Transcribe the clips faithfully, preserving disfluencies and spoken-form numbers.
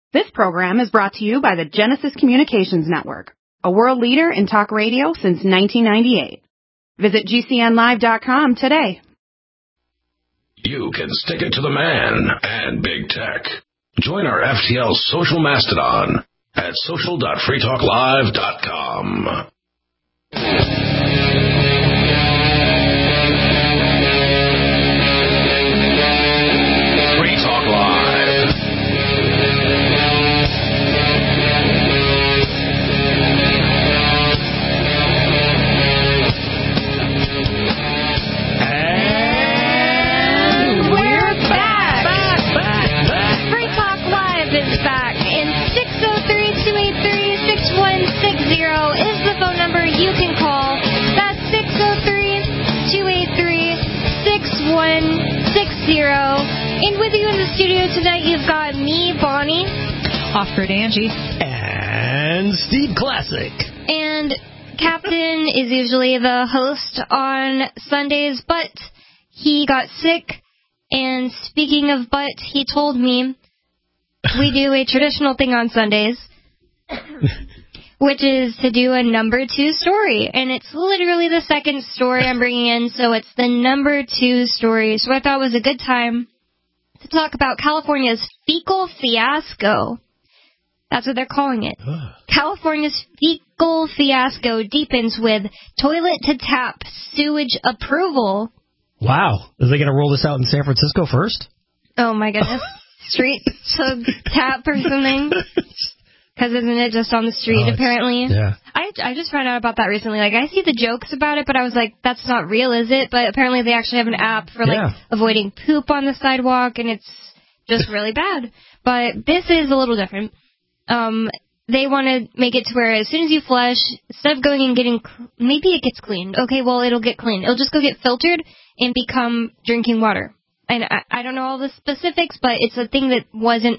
This program is brought to you by the Genesis Communications Network, a world leader in talk radio since nineteen ninety-eight. Visit G C N live dot com today. You can stick it to the man and big tech. Join our F T L social mastodon at social dot free talk live dot com. Free Talk Live. And we're back. Back, back, back. Free Talk Live is back. And six oh three, two eight three, six one six zero is the phone number you can call. That's six oh three, two eight three, six one six zero. And with you in the studio tonight, you've got me, Bonnie. Off-grid Angie. And Steve Classic. And Captain is usually the host on Sundays, but he got sick. And speaking of but, he told me we do a traditional thing on Sundays, which is to do a number two story. And it's literally the second story I'm bringing in, so it's the number two story. So I thought it was a good time to talk about California's fecal fiasco. That's what they're calling it. California's fecal fiasco deepens with toilet-to-tap sewage approval. Wow. Are they going to roll this out in San Francisco first? Oh, my goodness. Street to tap or something? Because isn't it just on the street, oh, apparently? Yeah. I, I just found out about that recently. Like, I see the jokes about it, but I was like, that's not real, is it? But apparently they actually have an app for, like, Yeah. avoiding poop on the sidewalk, and it's just really bad. But this is a little different. Um, they want to make it to where as soon as you flush, instead of going and getting, maybe it gets cleaned. Okay, well, it'll get cleaned. It'll just go get filtered and become drinking water. And I, I don't know all the specifics, but it's a thing that wasn't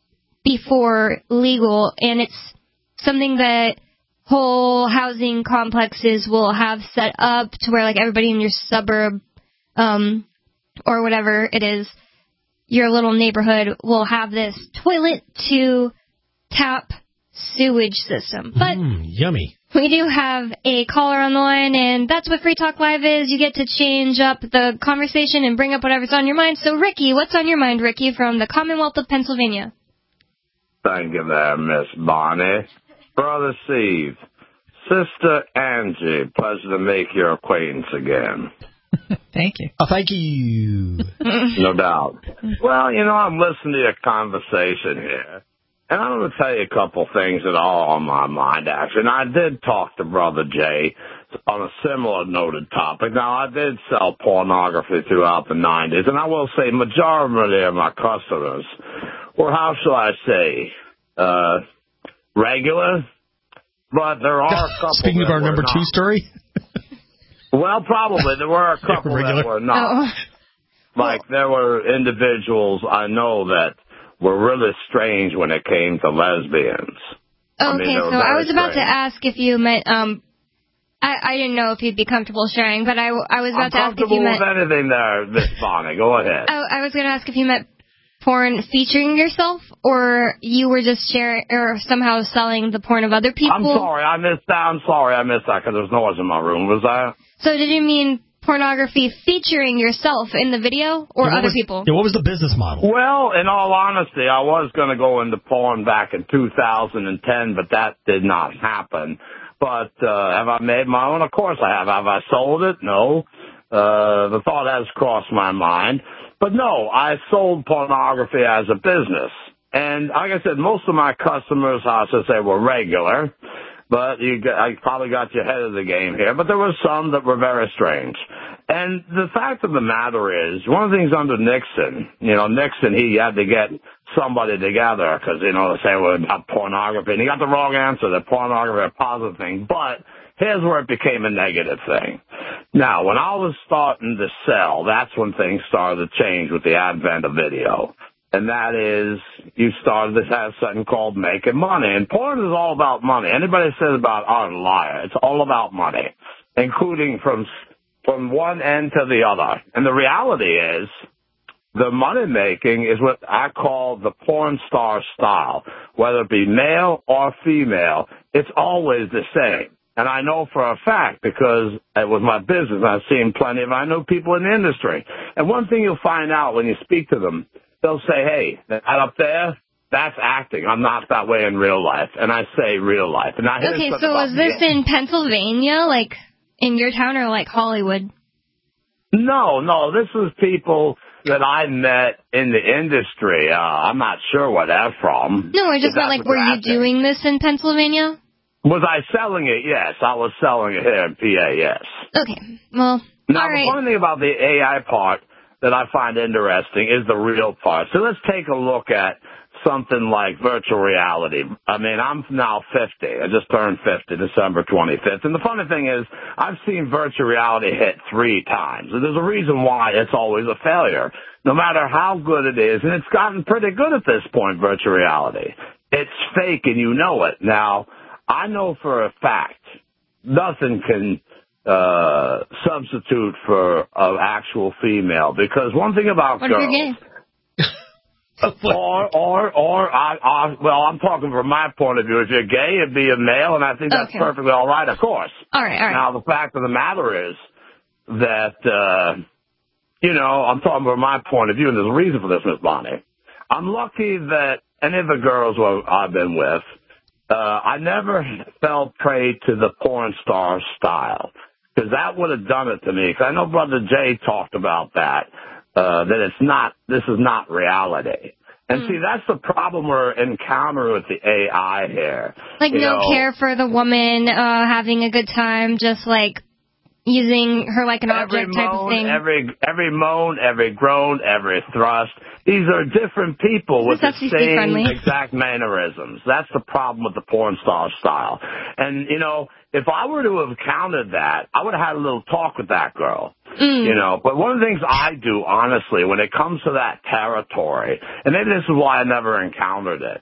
before legal, and it's something that whole housing complexes will have set up to where, like, everybody in your suburb, um, or whatever it is, your little neighborhood will have this toilet to tap sewage system. But mm, yummy. we do have a caller on the line, and that's what Free Talk Live is. You get to change up the conversation and bring up whatever's on your mind. So, Ricky, what's on your mind, Ricky, from the Commonwealth of Pennsylvania? Thank you there, Miss Bonnie. Brother Steve, Sister Angie, pleasure to make your acquaintance again. Thank you. Oh, thank you. No doubt. Well, you know, I'm listening to your conversation here, and I'm going to tell you a couple things that are on my mind, actually. And I did talk to Brother Jay on a similar noted topic. Now, I did sell pornography throughout the nineties, and I will say majority of my customers were, how shall I say, uh, regular, but there are a couple. Speaking of our number not. two story? Well, probably. There were a couple that were not. Oh. Like, there were individuals I know that were really strange when it came to lesbians. Okay, I mean, so I was about strange. to ask if you meant, um, I, I didn't know if you'd be comfortable sharing, but I, I was about I'm to ask if you meant... comfortable with anything there, Miss Bonnie. Go ahead. I, I was going to ask if you meant porn featuring yourself, or you were just sharing, or somehow selling the porn of other people? I'm sorry, I missed that. I'm sorry I missed that because there was noise in my room. Was that? So did you mean pornography featuring yourself in the video, or yeah, other was, people? Yeah, what was the business model? Well, in all honesty, I was going to go into porn back in two thousand ten, but that did not happen. But uh, have I made my own? Of course I have. Have I sold it? No. Uh, the thought has crossed my mind. But no, I sold pornography as a business. And like I said, most of my customers, I should say, were regular. But you, I probably got you ahead of the game here. But there were some that were very strange. And the fact of the matter is, one of the things under Nixon, you know, Nixon, he had to get somebody together because, you know, they say, well, about pornography. And he got the wrong answer, that pornography is a positive thing. But here's where it became a negative thing. Now, when I was starting to sell, that's when things started to change with the advent of video. And that is, you started to have something called making money. And porn is all about money. Anybody says about art, a liar. It's all about money, including from from one end to the other. And the reality is, the money making is what I call the porn star style. Whether it be male or female, it's always the same. And I know for a fact because it was my business. I've seen plenty of, I know people in the industry. And one thing you'll find out when you speak to them, they'll say, hey, that up there, that's acting. I'm not that way in real life. And I say real life. And I Okay, so is this in Pennsylvania, like in your town, or like Hollywood? No, no, this is people that I met in the industry. Uh, I'm not sure where they're from. No, I just meant, like, were you doing this in Pennsylvania? Was I selling it? Yes, I was selling it here in P A, yes. Okay, well, now, all right. the funny thing about the A I part that I find interesting is the real part. So let's take a look at something like virtual reality. I mean, I'm now fifty. I just turned fifty, December twenty-fifth. And the funny thing is, I've seen virtual reality hit three times. And there's a reason why it's always a failure, no matter how good it is. And it's gotten pretty good at this point, virtual reality. It's fake, and you know it. Now, I know for a fact nothing can uh substitute for an actual female, because one thing about what girls... If you're gay? or, or, or, I, I, well, I'm talking from my point of view. If you're gay, it'd be a male, and I think that's okay. perfectly all right, of course. All right, all right. Now, the fact of the matter is that, uh, you know, I'm talking from my point of view, and there's a reason for this, Miss Bonnie. I'm lucky that any of the girls who I've been with, uh, I never fell prey to the porn star style, because that would have done it to me. Because I know Brother Jay talked about that. Uh, that it's not, this is not reality. And mm. see, that's the problem we're encountering with the A I here. Like you no know, care for the woman, uh, having a good time, just like using her like an every object moan, type of thing. Every, every moan, every groan, every thrust. These are different people with the same exact mannerisms. That's the problem with the porn star style. And, you know, if I were to have counted that, I would have had a little talk with that girl. Mm. You know, but one of the things I do, honestly, when it comes to that territory, and maybe this is why I never encountered it,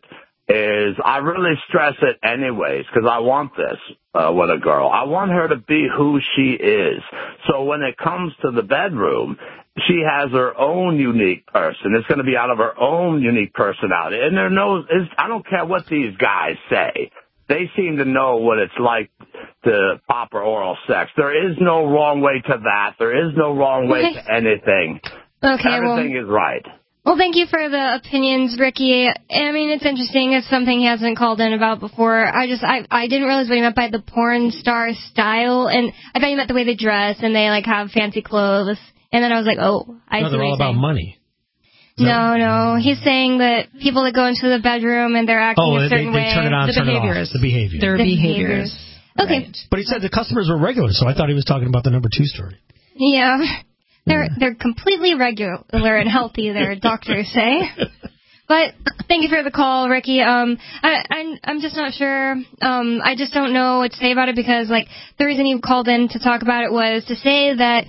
is I really stress it anyways, because I want this uh, with a girl. I want her to be who she is. So when it comes to the bedroom, she has her own unique person. It's going to be out of her own unique personality. And there knows, I don't care what these guys say. They seem to know what it's like to proper oral sex. There is no wrong way to that. There is no wrong way okay. to anything. Okay, Everything well, is right. Well, thank you for the opinions, Ricky. I mean, it's interesting. It's something he hasn't called in about before. I just, I, I didn't realize what he meant by the porn star style, and I thought he meant the way they dress and they like have fancy clothes. And then I was like, oh, I no, see they're what all he's about saying. money. No, no. He's saying that people that go into the bedroom and they're acting oh, a certain they, they way. turn it on, the turn behaviors. it off. The behavior. Their the behaviors. behaviors. Okay. Right. But he said the customers were regular, so I thought he was talking about the number two story. Yeah. They're they're completely regular and healthy, their doctors say. But thank you for the call, Ricky. Um, I, I'm I'm just not sure. Um, I just don't know what to say about it, because like the reason you called in to talk about it was to say that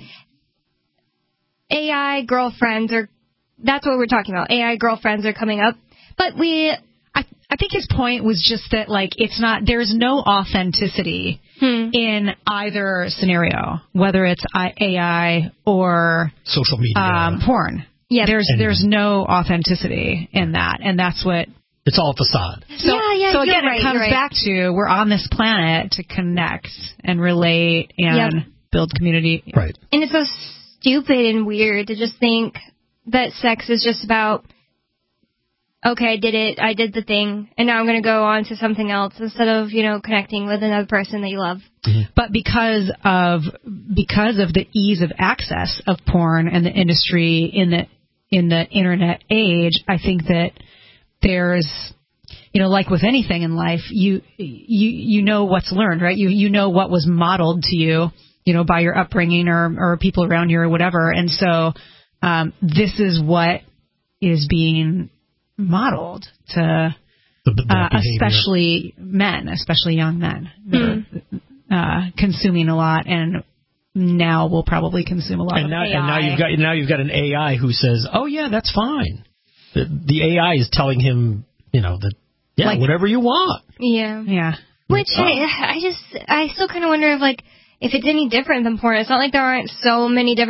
A I girlfriends are. That's what we're talking about. A I girlfriends are coming up, but we. I, I think his point was just that, like, it's not, there's no authenticity hmm. in either scenario, whether it's A I or social media, um, porn. Yeah, there's and, there's no authenticity in that, and that's what. It's all facade. So, yeah, yeah. So again, right, it comes right. back to we're on this planet to connect and relate and yep. build community. Right. And it's so stupid and weird to just think that sex is just about, okay, I did it, I did the thing, and now I'm going to go on to something else instead of, you know, connecting with another person that you love. Mm-hmm. But because of because of the ease of access of porn and the industry in the in the internet age, I think that there's, you know, like with anything in life, you you you know what's learned, right? You you know what was modeled to you, you know, by your upbringing or or people around you or whatever, and so um, this is what is being modeled to the, the uh, especially men, especially young men that mm. are uh, consuming a lot, and now will probably consume a lot and of now, A I. And now you've got now you've got an A I who says, "Oh yeah, that's fine." The, the A I is telling him, you know, that yeah, like, whatever you want. Yeah, yeah. Which oh. I, I just I still kind of wonder if like if it's any different than porn. It's not like there aren't so many different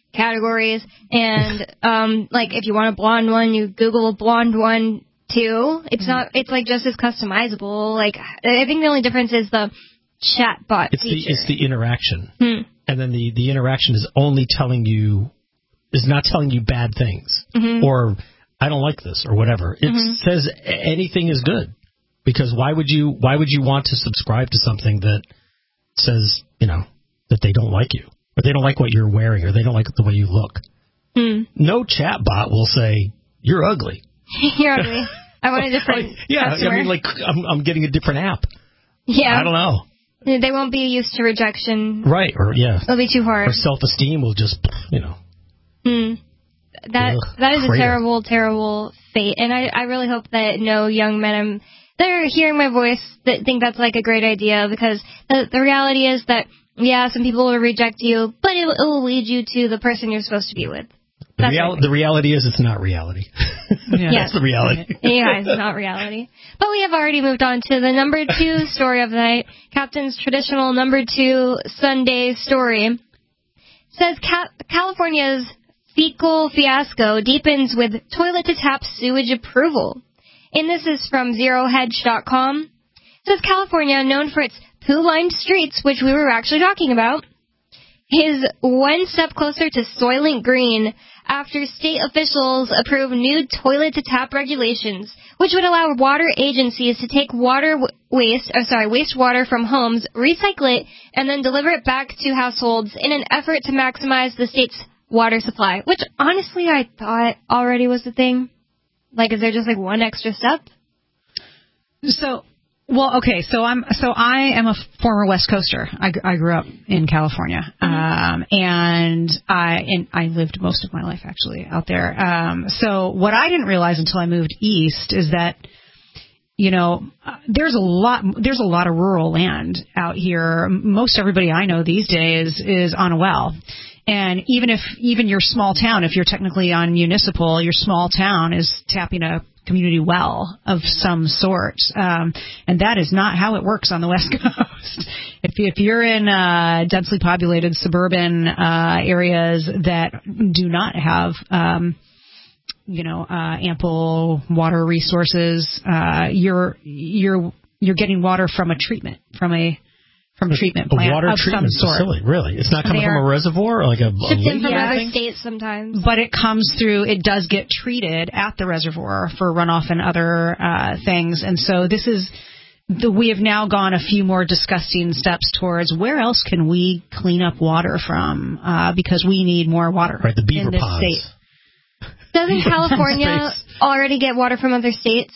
categories, and um, like if you want a blonde one, you Google a blonde one too. It's mm. not. It's like just as customizable. Like I think the only difference is the chat bot it's feature. The, it's the interaction, hmm. and then the the interaction is only telling you is not telling you bad things mm-hmm. or I don't like this or whatever. It mm-hmm. says anything is good because why would you why would you want to subscribe to something that says you know that they don't like you or they don't like what you're wearing or they don't like the way you look. Mm. No chat bot will say you're ugly. You're ugly. I want a different yeah, customer. I mean, like, I'm, I'm getting a different app. Yeah. I don't know. They won't be used to rejection. Right, or, yeah. It'll be too hard. Or self-esteem will just, you know. Hmm. That, Ugh, that is crater. a terrible, terrible fate. And I, I really hope that no young men that are hearing my voice that think that's, like, a great idea, because the, the reality is that, yeah, some people will reject you, but it, it will lead you to the person you're supposed to be with. The, real, the reality is it's not reality. Yeah. That's the reality. Yeah, it's not reality. But we have already moved on to the number two story of the night. Captain's traditional number two Sunday story says Ca- California's fecal fiasco deepens with toilet-to-tap sewage approval. And this is from zero hedge dot com. It says California, known for its poo-lined streets, which we were actually talking about, is one step closer to Soylent Green after state officials approve new toilet-to-tap regulations, which would allow water agencies to take water w- waste, or sorry, wastewater from homes, recycle it, and then deliver it back to households in an effort to maximize the state's water supply. Which, honestly, I thought already was the thing. Like, is there just like one extra step? So. Well, okay, so I'm so I am a former West Coaster. I, I grew up in California, mm-hmm. um, and I and I lived most of my life actually out there. Um, so what I didn't realize until I moved east is that, you know, uh, there's a lot there's a lot of rural land out here. Most everybody I know these days is on a well. And even if even your small town, if you're technically on municipal, your small town is tapping a community well of some sort, um, and that is not how it works on the West Coast. if, if you're in uh, densely populated suburban uh, areas that do not have, um, you know, uh, ample water resources, uh, you're you're you're getting water from a treatment from a from a treatment plant a water of treatment some sort. Facility, really. It's not coming they from a reservoir or like a, a shipped in from yeah. other states sometimes. But it comes through, it does get treated at the reservoir for runoff and other uh, things. And so this is, the, we have now gone a few more disgusting steps towards where else can we clean up water from, uh, because we need more water right, the beaver in this ponds. State. Doesn't California already get water from other states?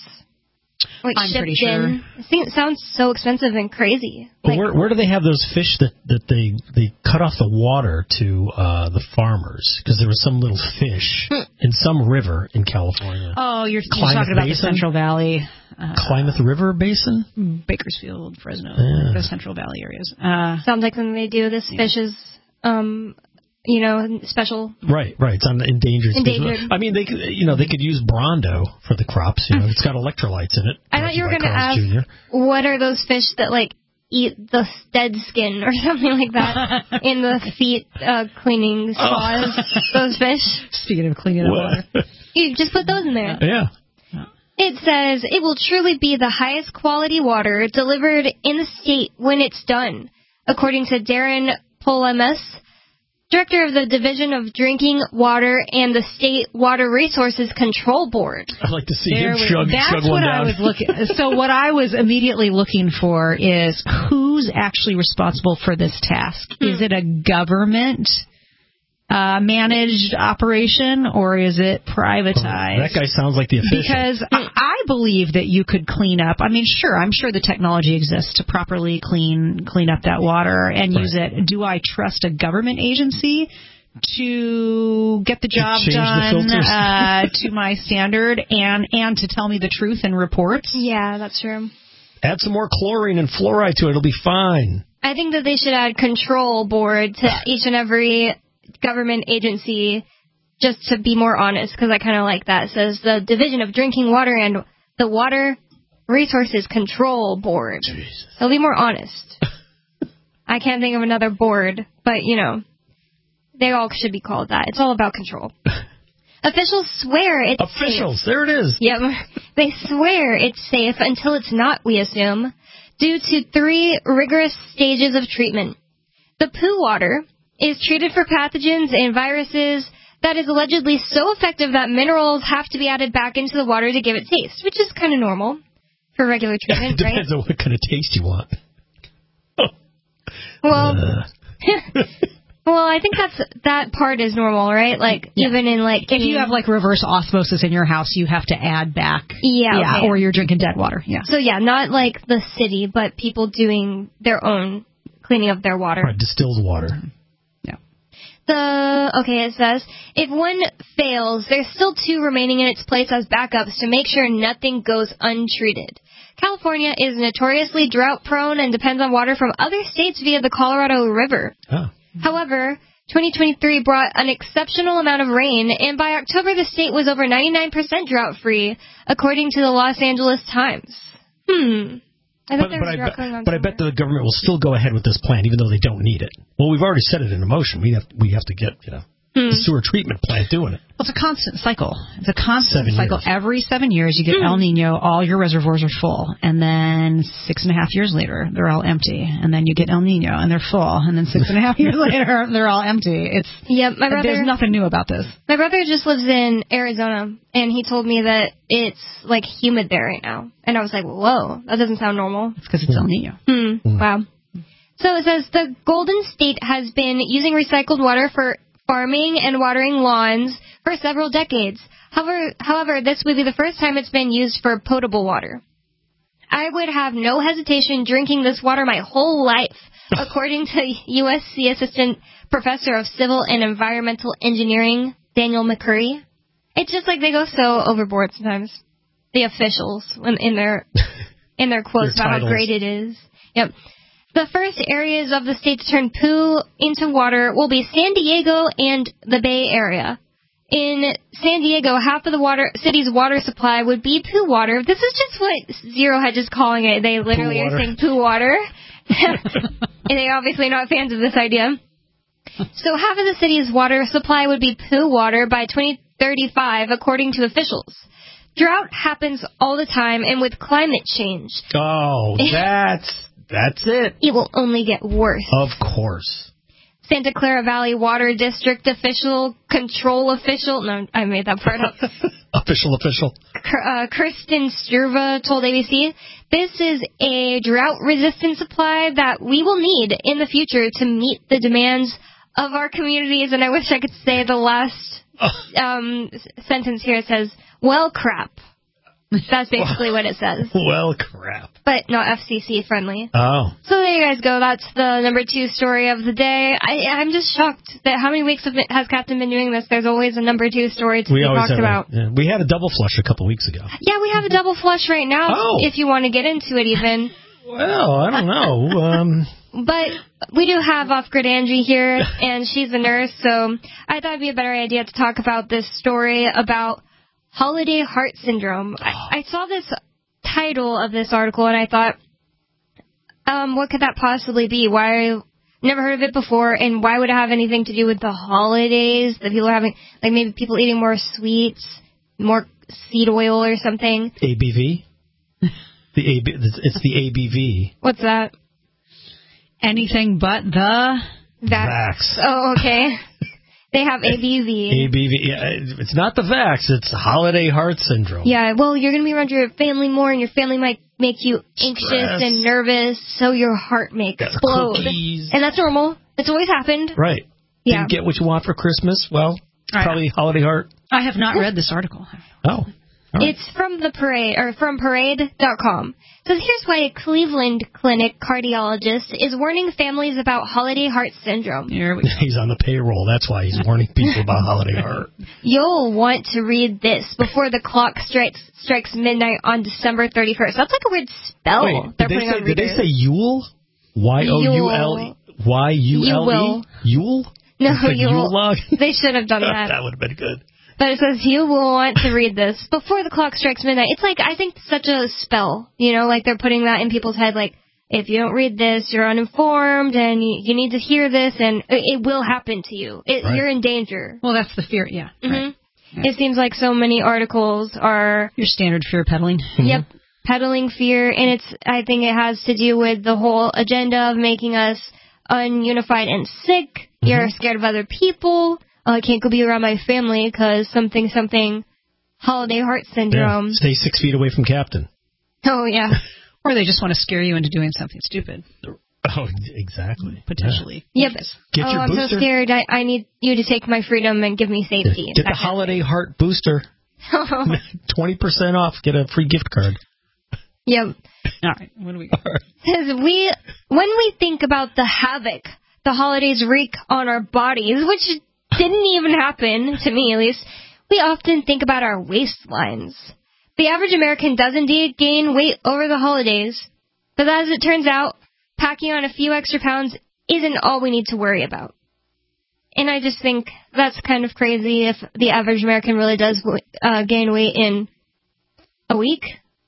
Like I'm shipped pretty sure. in. I think it sounds so expensive and crazy. Well, Like, where, where do they have those fish that, that they, they cut off the water to uh, the farmers? Because there was some little fish hmm. in some river in California. Oh, you're, you're Klamath talking about Basin? the Central Valley. Uh, Klamath River Basin? Bakersfield, Fresno, yeah. the Central Valley areas. Uh, sounds like something they do. This yeah. fish is, um, you know, special. Right, right. It's on the endangered species. Endangered. I mean, they could, you know, they could use Brondo for the crops. You know, it's got electrolytes in it. I thought you were going to ask, Junior what are those fish that, like, eat the dead skin or something like that in the feet uh, cleaning spas? Oh. Those fish. Speaking of cleaning the water. You just put those in there. Yeah. It says it will truly be the highest quality water delivered in the state when it's done, according to Darren Polemus, Director of the Division of Drinking Water and the State Water Resources Control Board. I'd like to see there him we, chug, that's chug what one down. I was looking. So what I was immediately looking for is who's actually responsible for this task? Hmm. Is it a government uh, managed operation or is it privatized? Well, that guy sounds like the official. Because I, I believe that you could clean up. I mean, sure, I'm sure the technology exists to properly clean clean up that water and right. use it. Do I trust a government agency to get the job done the uh, to my standard and and to tell me the truth in reports? Yeah, that's true. Add some more chlorine and fluoride to it. It'll be fine. I think that they should add control board to each and every government agency just to be more honest, because I kind of like that. It says the Division of Drinking Water and the Water Resources Control Board. Jesus. They'll be more honest. I can't think of another board, but, you know, they all should be called that. It's all about control. Officials swear it's Officials, safe. there it is. Yep. They swear it's safe until it's not, we assume, due to three rigorous stages of treatment. The poo water is treated for pathogens and viruses that is allegedly so effective that minerals have to be added back into the water to give it taste, which is kind of normal for regular treatment, It right? depends on what kind of taste you want. Well, Uh. well, I think that's that part is normal, right? Like Yeah. even in like If you have like reverse osmosis in your house, you have to add back. Yeah, Yeah, okay. or you're drinking dead water. Yeah. So yeah, not like the city, but people doing their own cleaning of their water. Right, distilled water. Yeah. The okay, it says if one fails, there's still two remaining in its place as backups to make sure nothing goes untreated. California is notoriously drought prone and depends on water from other states via the Colorado River. Oh. However, twenty twenty-three brought an exceptional amount of rain, and by October the state was over ninety-nine percent drought-free, according to the Los Angeles Times. Hmm. I But, thought there but, was I drought bet, going on but I bet somewhere. the government will still go ahead with this plan, even though they don't need it. Well, we've already set it into motion. We have we have to get you know Hmm. the sewer treatment plant doing it. Well, it's a constant cycle. It's a constant Seven cycle. years. Every seven years, you get El Nino, all your reservoirs are full. And then six and a half years later, they're all empty. And then you get El Nino, and they're full. And then six and a half years later, they're all empty. It's Yep, my brother. There's nothing new about this. My brother just lives in Arizona, and he told me that it's like humid there right now. And I was like, whoa, that doesn't sound normal. It's because it's El Nino. Hmm. Wow. So it says the Golden State has been using recycled water for farming and watering lawns for several decades. However, however, this would be the first time it's been used for potable water. I would have no hesitation drinking this water my whole life, according to U S C Assistant Professor of Civil and Environmental Engineering, Daniel McCurry. It's just like they go so overboard sometimes. The officials in, in their in their quotes Their about titles. how great it is. Yep. The first areas of the state to turn poo into water will be San Diego and the Bay Area. In San Diego, half of the water city's water supply would be poo water. This is just what Zero Hedge is calling it. They literally Poo are water. saying poo water. And they're obviously not fans of this idea. So half of the city's water supply would be poo water by twenty thirty-five, according to officials. Drought happens all the time, and with climate change, Oh, that's that's it. it will only get worse. Of course. Santa Clara Valley Water District official, control official, no, I made that part up. Official, official. Uh, Kristen Sturva told A B C, this is a drought-resistant supply that we will need in the future to meet the demands of our communities. And I wish I could say the last um, s- sentence here. It says, well, crap. That's basically what it says. Well, crap. But not F C C friendly. Oh. So there you guys go. That's the number two story of the day. I, I'm just shocked that how many weeks have it, has Captain been doing this? There's always a number two story to We be always talked have about. A, yeah, we had a double flush a couple weeks ago. Yeah, we have a double flush right now. Oh. If you want to get into it, even. Well, I don't know. Um, But we do have Off-Grid Angie here, and she's a nurse, so I thought it'd be a better idea to talk about this story about holiday heart syndrome. I, I saw this title of this article, and I thought, um, what could that possibly be? Why? Never heard of it before, and why would it have anything to do with the holidays? That people are having, like maybe people eating more sweets, more seed oil or something. A B V? The A B, it's the A B V. What's that? Anything but the... Vax. Vax. Oh, okay. They have A B V. A B V. Yeah, it's not the Vax. It's holiday heart syndrome. Yeah, well, you're going to be around your family more, and your family might make you anxious Stress. and nervous, so your heart may Got the explode. cookies. And that's normal. It's always happened. Right. Yeah. Didn't get what you want for Christmas? Well, it's Right. probably holiday heart. I have not read this article. Oh. All right. It's from the parade, or from parade dot com. So here's why a Cleveland Clinic cardiologist is warning families about holiday heart syndrome. Here we go. He's on the payroll. That's why he's warning people about holiday heart. You'll want to read this before the clock strikes strikes midnight on December thirty-first. That's like a weird spell Wait, they're did they, putting say, on did they readers. say Yule? Y O U L E? Y U L E? Yule? No, It's like Yule. Yule log? They should have done that. That would have been good. But it says you will want to read this before the clock strikes midnight. It's like, I think, such a spell. You know, like they're putting that in people's head, like, if you don't read this, you're uninformed, and you, you need to hear this, and it, it will happen to you. It, right. You're in danger. Well, that's the fear, yeah. Mm-hmm. Right. Yeah. It seems like so many articles are... Your standard fear peddling. Mm-hmm. Yep, peddling fear, and it's. I think it has to do with the whole agenda of making us ununified and sick. Mm-hmm. You're scared of other people. Oh, I can't go be around my family because something, something, holiday heart syndrome. Yeah. Stay six feet away from Captain. Oh, yeah. Or they just want to scare you into doing something stupid. Oh, exactly. Potentially. Yep. Get oh, your I'm booster. so scared. I, I need you to take my freedom and give me safety. Get the holiday heart booster. twenty percent off. Get a free gift card. Yep. All right. What do we got? Because we, when we think about the havoc the holidays wreak on our bodies, which didn't even happen, to me at least, we often think about our waistlines. The average American does indeed gain weight over the holidays, but as it turns out, packing on a few extra pounds isn't all we need to worry about. And I just think that's kind of crazy if the average American really does uh, gain weight in a week.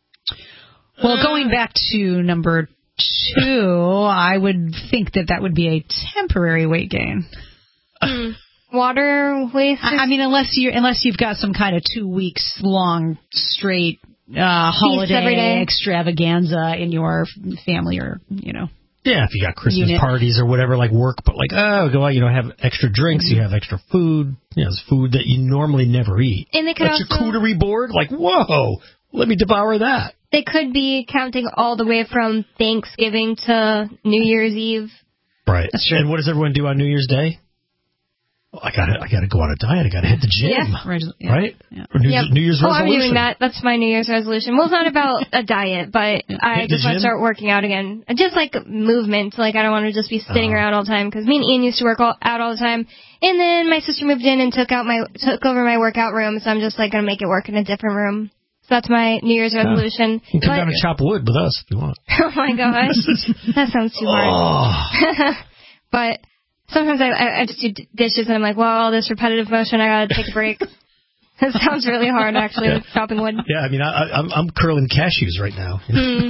Well, going back to number two, I would think that that would be a temporary weight gain. Mm. Water waste? I, I mean, unless you unless you've got some kind of two weeks long straight uh, holiday extravaganza in your family, or you know. Yeah, if you got Christmas unit. parties or whatever, like work, but like, oh, go out, you know, have extra drinks, mm-hmm. you have extra food, you know, it's food that you normally never eat. And they could That's also, your charcuterie board? Like, whoa, let me devour that. They could be counting all the way from Thanksgiving to New Year's Eve. Right. That's true. And what does everyone do on New Year's Day? Well, I gotta, I gotta go on a diet. I gotta hit the gym. Yeah. Right. Yeah. Right? Yeah. Or New, yep. New Year's oh, resolution. I'm doing that. That's my New Year's resolution. Well, it's not about a diet, but I hit just want to start working out again. Just like movement. Like, I don't want to just be sitting uh-huh. around all the time, because me and Ian used to work all, out all the time. And then my sister moved in and took out my, took over my workout room, so I'm just like gonna make it work in a different room. So that's my New Year's resolution. You can come but, down and chop wood with us if you want. Oh my gosh. That sounds too hard. Oh. But sometimes I, I, I just do dishes and I'm like, well, all this repetitive motion, I gotta take a break. It sounds really hard, actually, yeah. chopping wood. Yeah, I mean, I, I'm, I'm curling cashews right now. Mm.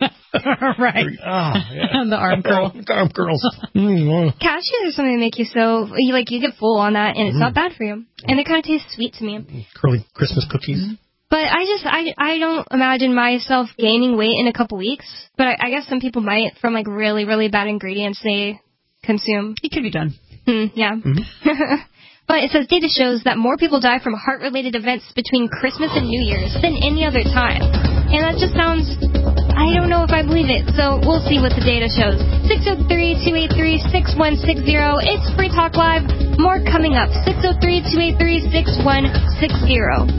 Right. Oh, yeah. The arm curl. Arm curls. Cashews are something that make you so, you, like, you get full on that, and it's mm. not bad for you. And they kind of taste sweet to me. Curly Christmas cookies. Mm-hmm. But I just, I, I don't imagine myself gaining weight in a couple weeks. But I, I guess some people might, from, like, really, really bad ingredients they consume. It can be done. Mm, yeah. Mm-hmm. But it says data shows that more people die from heart-related events between Christmas and New Year's than any other time. And that just sounds, I don't know if I believe it. So we'll see what the data shows. six oh three, two eight three, six one six zero. It's Free Talk Live. More coming up. six oh three, two eight three, six one six zero.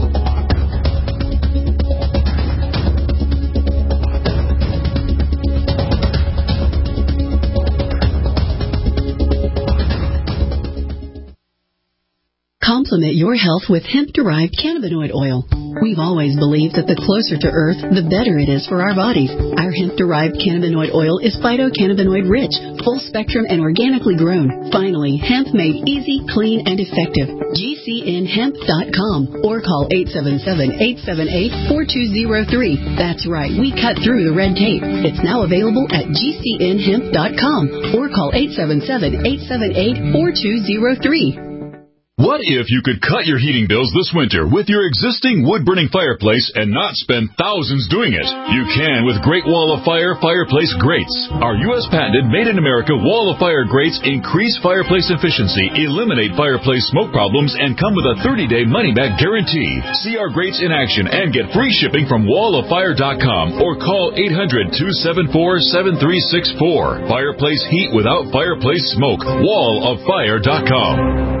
Complement your health with hemp-derived cannabinoid oil. We've always believed that the closer to Earth, the better it is for our bodies. Our hemp-derived cannabinoid oil is phytocannabinoid-rich, full-spectrum, and organically grown. Finally, hemp made easy, clean, and effective. G C N hemp dot com or call eight seven seven, eight seven eight, four two zero three. That's right, we cut through the red tape. It's now available at G C N hemp dot com or call eight seven seven, eight seven eight, four two zero three. What if you could cut your heating bills this winter with your existing wood-burning fireplace and not spend thousands doing it? You can with Great Wall of Fire Fireplace Grates. Our U S patented made-in-America Wall of Fire grates increase fireplace efficiency, eliminate fireplace smoke problems, and come with a thirty-day money-back guarantee. See our grates in action and get free shipping from wall of fire dot com or call eight hundred, two seven four, seven three six four. Fireplace heat without fireplace smoke. wall of fire dot com.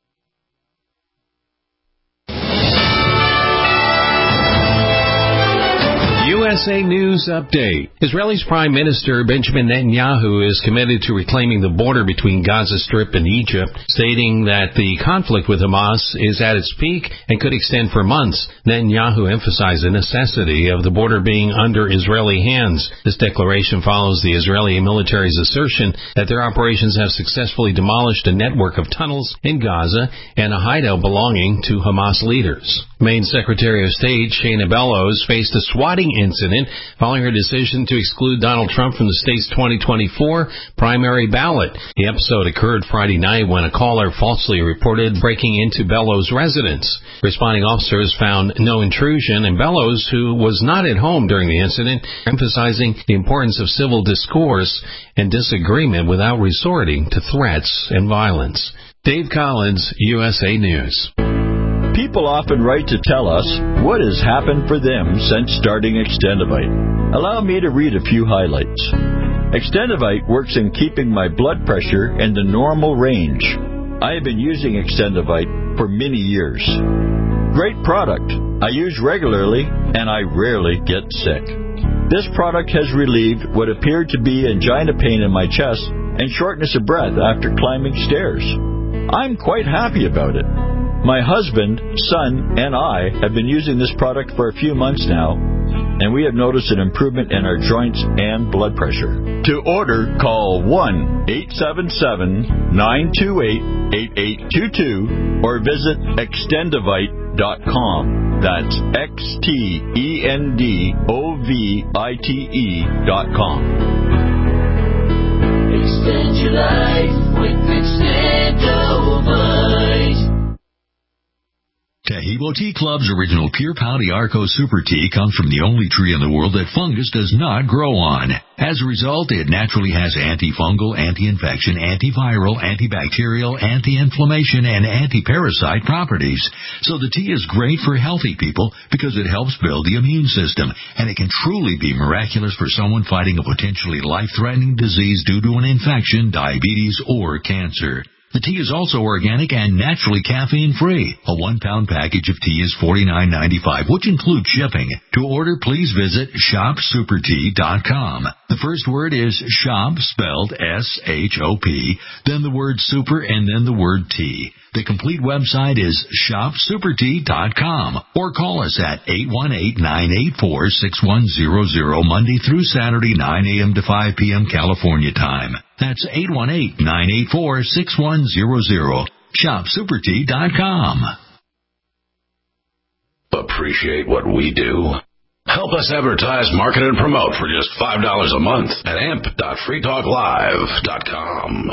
U S A News Update. Israel's Prime Minister Benjamin Netanyahu is committed to reclaiming the border between Gaza Strip and Egypt, stating that the conflict with Hamas is at its peak and could extend for months. Netanyahu emphasized the necessity of the border being under Israeli hands. This declaration follows the Israeli military's assertion that their operations have successfully demolished a network of tunnels in Gaza and a hideout belonging to Hamas leaders. Maine Secretary of State Shana Bellows faced a swatting incident following her decision to exclude Donald Trump from the state's twenty twenty-four primary ballot. The episode occurred Friday night when a caller falsely reported breaking into Bellows' residence. Responding officers found no intrusion, and Bellows, who was not at home during the incident, emphasizing the importance of civil discourse and disagreement without resorting to threats and violence. Dave Collins, U S A News. People often write to tell us what has happened for them since starting Extendivite. Allow me to read a few highlights. Extendivite works in keeping my blood pressure in the normal range. I have been using Extendivite for many years. Great product. I use regularly and I rarely get sick. This product has relieved what appeared to be angina pain in my chest and shortness of breath after climbing stairs. I'm quite happy about it. My husband, son, and I have been using this product for a few months now, and we have noticed an improvement in our joints and blood pressure. To order, call one eight seven seven, nine two eight, eight eight two two or visit extendivite dot com. That's X T E N D O V I T E dot com. Extend your life with Extendivite. Taheebo Tea Club's original Pure Pau d'Arco Super Tea comes from the only tree in the world that fungus does not grow on. As a result, it naturally has antifungal, anti-infection, antiviral, antibacterial, anti-inflammation, and anti-parasite properties. So the tea is great for healthy people because it helps build the immune system, and it can truly be miraculous for someone fighting a potentially life-threatening disease due to an infection, diabetes, or cancer. The tea is also organic and naturally caffeine-free. A one-pound package of tea is forty-nine ninety-five, which includes shipping. To order, please visit shop super tea dot com. The first word is shop, spelled S H O P, then the word super, and then the word tea. The complete website is shop super tea dot com, or call us at eight one eight, nine eight four, six one zero zero, Monday through Saturday, nine a.m. to five p.m. California time. That's eight one eight, nine eight four, six one zero zero. shop super tea dot com. Appreciate what we do? Help us advertise, market, and promote for just five dollars a month at amp dot free talk live dot com.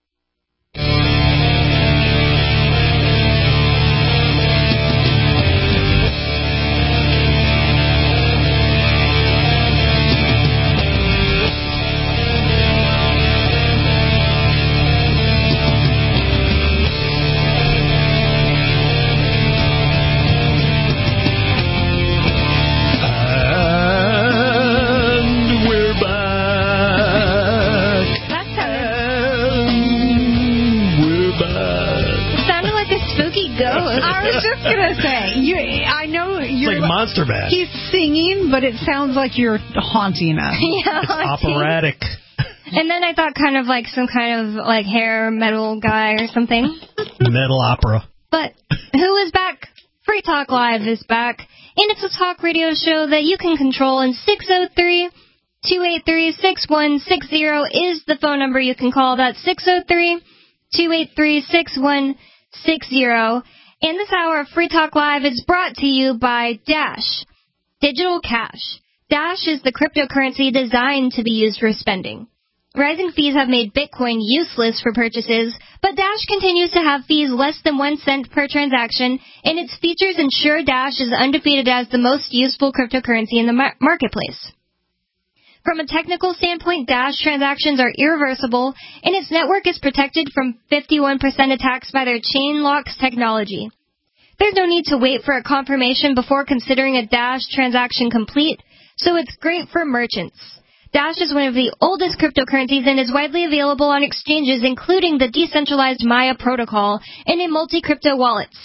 Monster Bash. He's singing, but it sounds like you're haunting us. Yeah, it's operatic. And then I thought kind of like some kind of like hair metal guy or something. Metal opera. But who is back? Free Talk Live is back. And it's a talk radio show that you can control. And six oh three, two eight three, six one six zero is the phone number you can call. That's six oh three, two eight three, six one six zero. And this hour of Free Talk Live is brought to you by Dash, Digital Cash. Dash is the cryptocurrency designed to be used for spending. Rising fees have made Bitcoin useless for purchases, but Dash continues to have fees less than one cent per transaction, and its features ensure Dash is undefeated as the most useful cryptocurrency in the mar- marketplace. From a technical standpoint, Dash transactions are irreversible, and its network is protected from fifty-one percent attacks by their chain locks technology. There's no need to wait for a confirmation before considering a Dash transaction complete, so it's great for merchants. Dash is one of the oldest cryptocurrencies and is widely available on exchanges, including the decentralized Maya protocol and in multi-crypto wallets.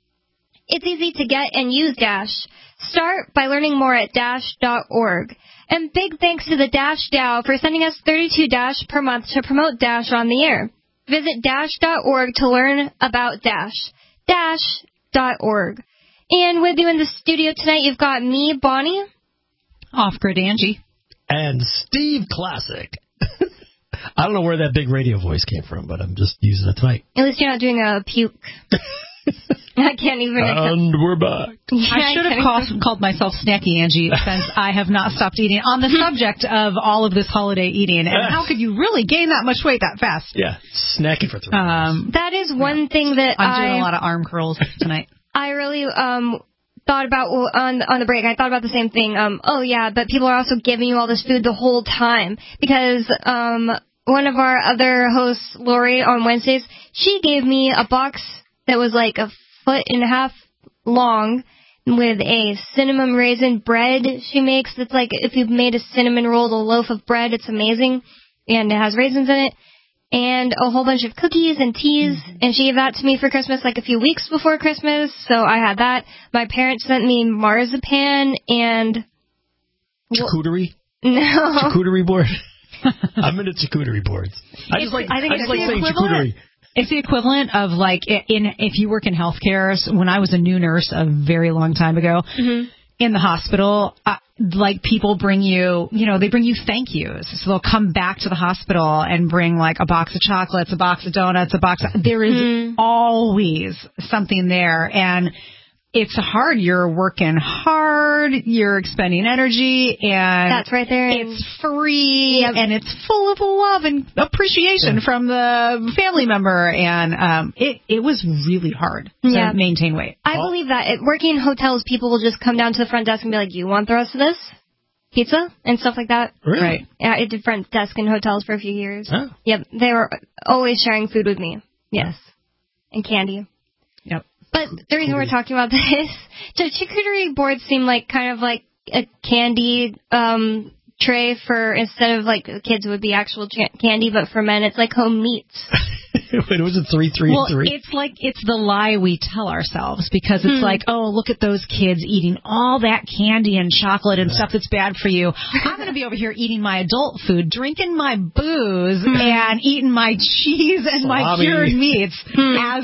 It's easy to get and use Dash. Start by learning more at dash dot org. And big thanks to the Dash DAO for sending us thirty-two Dash per month to promote Dash on the air. Visit dash dot org to learn about Dash. dash dot org. And with you in the studio tonight, you've got me, Bonnie. Off-grid Angie. And Steve Classic. I don't know where that big radio voice came from, but I'm just using it tonight. At least you're not doing a puke. I can't even. And we're back. Yeah, I should have called, called myself Snacky Angie since I have not stopped eating. On the subject of all of this holiday eating, and how could you really gain that much weight that fast? Yeah, snacking for three um, That is one yeah. thing that I'm I... doing a lot of arm curls tonight. I really um thought about on on the break. I thought about the same thing. Um, oh, yeah, but people are also giving you all this food the whole time. Because um one of our other hosts, Lori, on Wednesdays, she gave me a box that was like a foot and a half long with a cinnamon raisin bread she makes. That's like if you've made a cinnamon rolled a loaf of bread, it's amazing. And it has raisins in it. And a whole bunch of cookies and teas. Mm-hmm. And she gave that to me for Christmas like a few weeks before Christmas. So I had that. My parents sent me marzipan and... Charcuterie? No. Charcuterie board? I'm into charcuterie boards. I just like, I think I just like saying charcuterie. It's the equivalent of, like, in if you work in healthcare. When I was a new nurse a very long time ago, mm-hmm. in the hospital, uh, like, people bring you, you know, they bring you thank yous. So they'll come back to the hospital and bring, like, a box of chocolates, a box of donuts, a box of... There is mm. always something there. And it's hard. You're working hard. You're expending energy. And that's right there. It's free. Yep. And it's full of love and appreciation yeah. from the family member. And um, it, it was really hard to yeah. maintain weight. I oh. believe that. At working in hotels, people will just come down to the front desk and be like, you want the rest of this? Pizza? And stuff like that. Really? Right. Yeah, I did front desk in hotels for a few years. Oh. Yep. They were always sharing food with me. Yes. Yeah. And candy. Yep. But the reason we're talking about this, so charcuterie boards seem like kind of like a candy um, tray for, instead of like kids, it would be actual ch- candy, but for men it's like home meats. Wait, was it three, three, well, three? It's like, it's the lie we tell ourselves, because it's hmm. like, oh, look at those kids eating all that candy and chocolate and yeah. stuff that's bad for you. I'm going to be over here eating my adult food, drinking my booze, hmm. and eating my cheese and Salami. my cured meats, hmm. as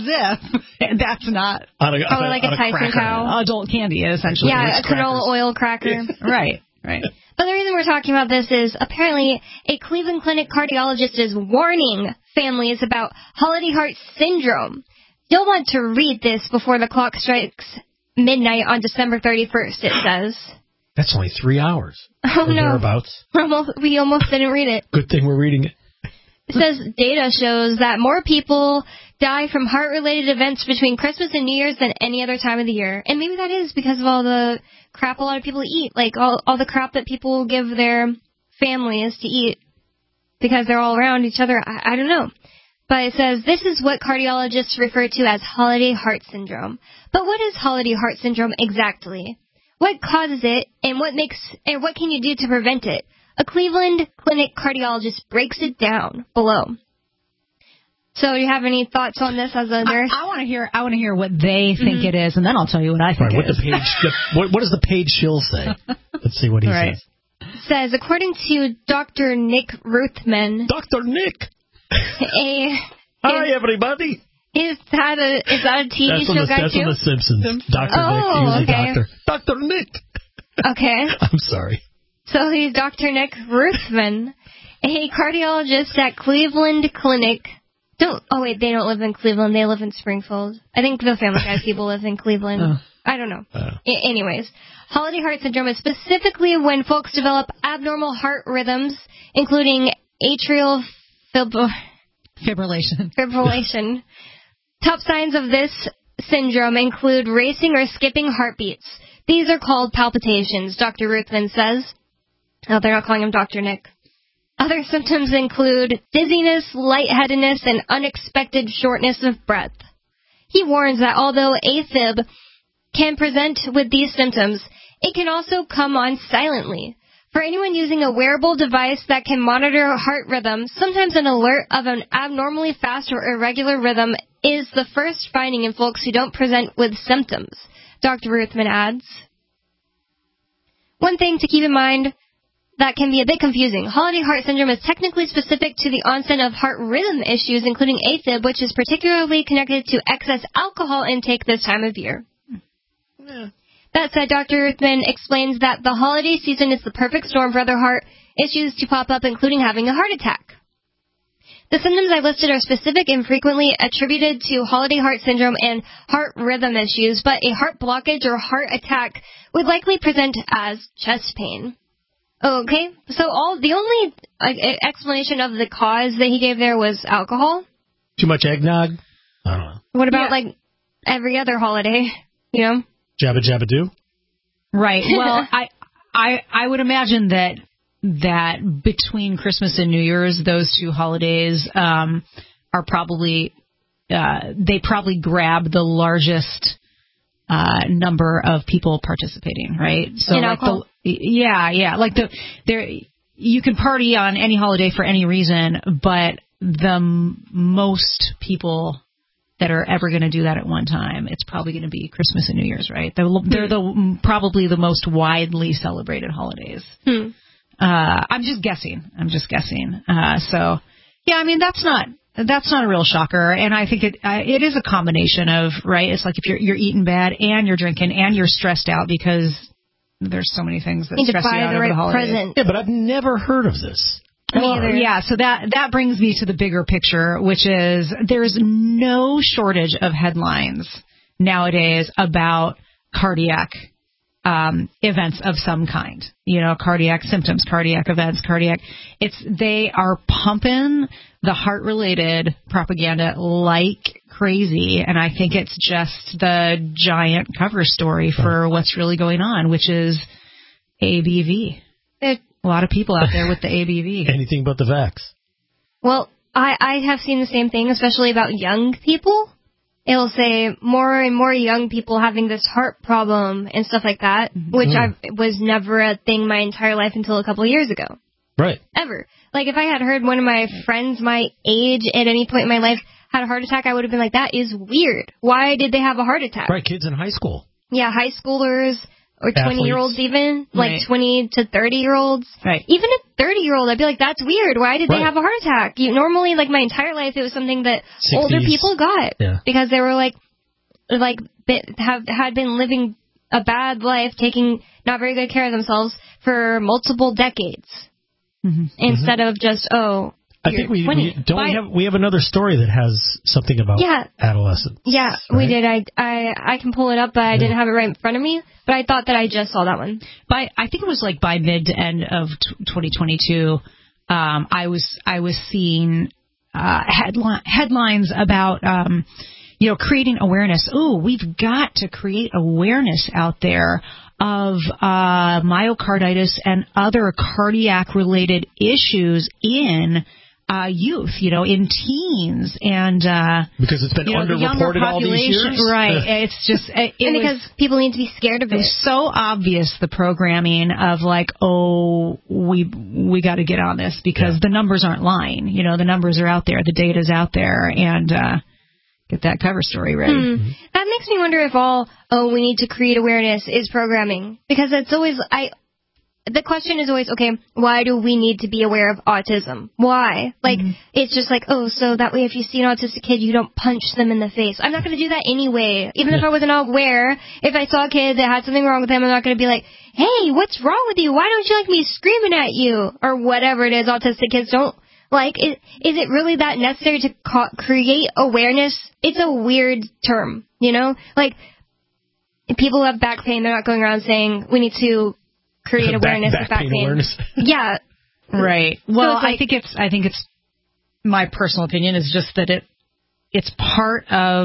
if that's not on a, on oh, a, like on a Tyson cow. Adult candy, essentially. Yeah, a canola oil cracker. Right, right. But the reason we're talking about this is apparently a Cleveland Clinic cardiologist is warning families about holiday heart syndrome. You'll want to read this before the clock strikes midnight on December thirty-first, it says. That's only three hours. Oh, no. Thereabouts. Almost, we almost didn't read it. Good thing we're reading it. It says data shows that more people die from heart-related events between Christmas and New Year's than any other time of the year. And maybe that is because of all the crap a lot of people eat, like all, all the crap that people give their families to eat because they're all around each other. I, I don't know. But it says this is what cardiologists refer to as holiday heart syndrome. But what is holiday heart syndrome exactly? What causes it, and what makes, and what can you do to prevent it? A Cleveland Clinic cardiologist breaks it down below. So, do you have any thoughts on this as a nurse? I, I want to hear. I want to hear what they think mm-hmm. it is, and then I'll tell you what I think right, it what is. The page, the, what, what does the page shill say? Let's see what he right. says. It says, according to Doctor Nick Ruthman. Doctor Nick. A. Hi, everybody. Is that a is that a T V that's show on the, guy that's too? on The Simpsons. Doctor Oh, Nick. He was okay. a doctor. Doctor Nick. Okay. I'm sorry. So he's Doctor Nick Ruthman, a cardiologist at Cleveland Clinic. Don't. Oh wait, they don't live in Cleveland. They live in Springfield. I think the Family Guy people live in Cleveland. Oh. I don't know. Oh. I- anyways, holiday heart syndrome is specifically when folks develop abnormal heart rhythms, including atrial fib- fibrillation. Fibrillation. Top signs of this syndrome include racing or skipping heartbeats. These are called palpitations, Doctor Ruthman says. Oh, they're not calling him Doctor Nick. Other symptoms include dizziness, lightheadedness, and unexpected shortness of breath. He warns that although AFib can present with these symptoms, it can also come on silently. For anyone using a wearable device that can monitor heart rhythm, sometimes an alert of an abnormally fast or irregular rhythm is the first finding in folks who don't present with symptoms, Doctor Ruthman adds. One thing to keep in mind that can be a bit confusing. Holiday heart syndrome is technically specific to the onset of heart rhythm issues, including AFib, which is particularly connected to excess alcohol intake this time of year. Yeah. That said, Doctor Ruthman explains that the holiday season is the perfect storm for other heart issues to pop up, including having a heart attack. The symptoms I listed are specific and frequently attributed to holiday heart syndrome and heart rhythm issues, but a heart blockage or heart attack would likely present as chest pain. Okay, so all the only uh, explanation of the cause that he gave there was alcohol. Too much eggnog? I don't know. What about, Yeah. like, every other holiday, you know? Jabba Jabba Do? Right. Well, I, I, I would imagine that that between Christmas and New Year's, those two holidays um, are probably uh, they probably grab the largest uh, number of people participating. Right. So In like alcohol? the yeah yeah like the there you can party on any holiday for any reason, but the m- most people that are ever going to do that at one time, it's probably going to be Christmas and New Year's, right? They're, they're the probably the most widely celebrated holidays. Hmm. Uh, I'm just guessing. I'm just guessing. Uh, so, yeah, I mean that's not that's not a real shocker, and I think it uh, it is a combination of right. It's like if you're you're eating bad and you're drinking and you're stressed out because there's so many things that Need to stress you buy out the over the right holidays. present. Yeah, but I've never heard of this. Well, yeah, so that that brings me to the bigger picture, which is there's no shortage of headlines nowadays about cardiac um, events of some kind. You know, cardiac symptoms, cardiac events, cardiac. It's they are pumping the heart-related propaganda like crazy, and I think it's just the giant cover story for what's really going on, which is A B V. It, A lot of people out there with the A B V. Anything but the vax. well, I, I have seen the same thing, especially about young people. It'll say more and more young people having this heart problem and stuff like that, Mm-hmm. which Mm. I was never a thing my entire life until a couple of years ago. Right. Ever. Like, if I had heard one of my friends my age at any point in my life had a heart attack, I would have been like, that is weird. Why did they have a heart attack? Right, kids in high school. Yeah, high schoolers or twenty-year-olds even, like Right. twenty to thirty-year-olds. Right. Even a thirty-year-old, I'd be like, that's weird. Why did they Right. have a heart attack? You, normally, like, my entire life, it was something that sixties. older people got. Yeah. Because they were, like, like bit, have had been living a bad life, taking not very good care of themselves for multiple decades. Mm-hmm. Instead of just, oh, I you're think we, twenty. we don't we By- have we have another story that has something about Yeah. adolescence. Yeah, we right? did. I, I I can pull it up, but I didn't have it right in front of me. But I thought that I just saw that one. By I think it was like by mid to end of t- twenty twenty-two, um, I was I was seeing uh, headline headlines about um, you know creating awareness. Oh, we've got to create awareness out there of uh, myocarditis and other cardiac related issues in uh, youth, you know, in teens, and uh, because it's been you know, the younger underreported all these population, years. right? It's just it, it and was, because people need to be scared of it it. was so obvious, the programming of like, oh, we we got to get on this because Yeah. the numbers aren't lying. You know, the numbers are out there, the data's out there, and uh, get that cover story ready. Hmm. That makes me wonder if all, oh, we need to create awareness is programming. Because it's always, I, the question is always, okay, why do we need to be aware of autism? Why? Like, it's just like, oh, so that way if you see an autistic kid, you don't punch them in the face. I'm not going to do that anyway. Even if I wasn't aware, if I saw a kid that had something wrong with him, I'm not going to be like, hey, what's wrong with you? Why don't you like me screaming at you? Or whatever it is autistic kids don't. Like, is, is it really that necessary to ca- create awareness? It's a weird term, you know? Like, people who have back pain, they're not going around saying, we need to create Back- awareness back of back pain pain. awareness. Yeah. Right. Well, it's like- I think it's I think it's my personal opinion is just that it it's part of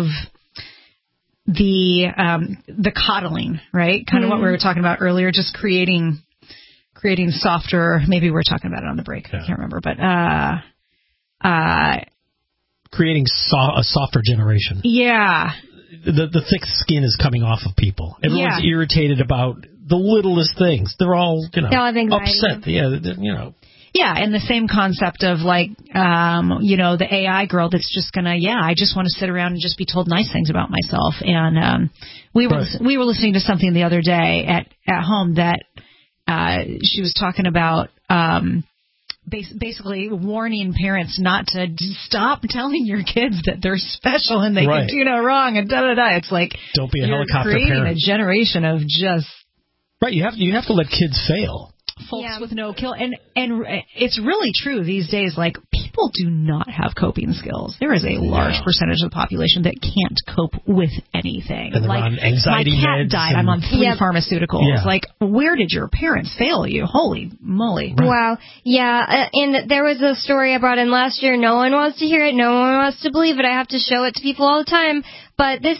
the um, the coddling, right? Kind of what we were talking about earlier, just creating creating softer. Maybe we were talking about it on the break. I can't remember, but uh, uh, Creating so- a softer generation. yeah, The the thick skin is coming off of people. Everyone's Yeah. irritated about the littlest things. They're all you know They all have anxiety. upset. Yeah, they're- you know. yeah, and the same concept of like, um, you know, the A I girl that's just gonna, yeah, I just want to sit around and just be told nice things about myself. And um, we were Right. we were listening to something the other day at at home that uh, she was talking about. Um, bas- Basically, warning parents not to d- stop telling your kids that they're special and they Right. can do no wrong and da da da. It's like Don't be a you're helicopter creating parent. a generation of just Right, you have you have to let kids fail. folks Yeah. with no kill, and and it's really true these days. Like people people do not have coping skills. There is a large yeah. percentage of the population that can't cope with anything. And they're like, on anxiety my cat meds died. and- I'm on three Yep. pharmaceuticals. Yeah. Like, where did your parents fail you? Holy moly. Wow. Yeah, uh, and there was a story I brought in last year. No one wants to hear it. No one wants to believe it. I have to show it to people all the time. But this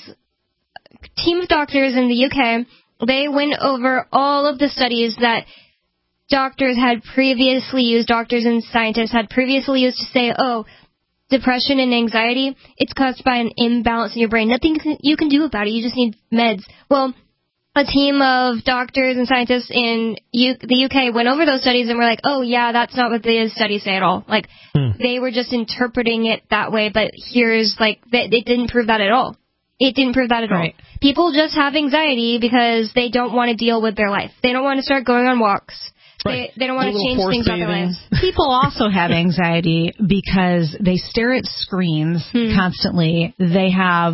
team of doctors in the U K, they went over all of the studies that doctors had previously used, doctors and scientists had previously used to say, oh, depression and anxiety, it's caused by an imbalance in your brain. Nothing you can do about it. You just need meds. Well, a team of doctors and scientists in U- the U K went over those studies and were like, oh, yeah, that's not what the studies say at all. Like, hmm. they were just interpreting it that way, but here's, like, they, they didn't prove that at all. It didn't prove that at right. all. People just have anxiety because they don't want to deal with their life. They don't want to start going on walks. Right. They, they don't want to change things about their lives. People also have anxiety because they stare at screens hmm. constantly. They have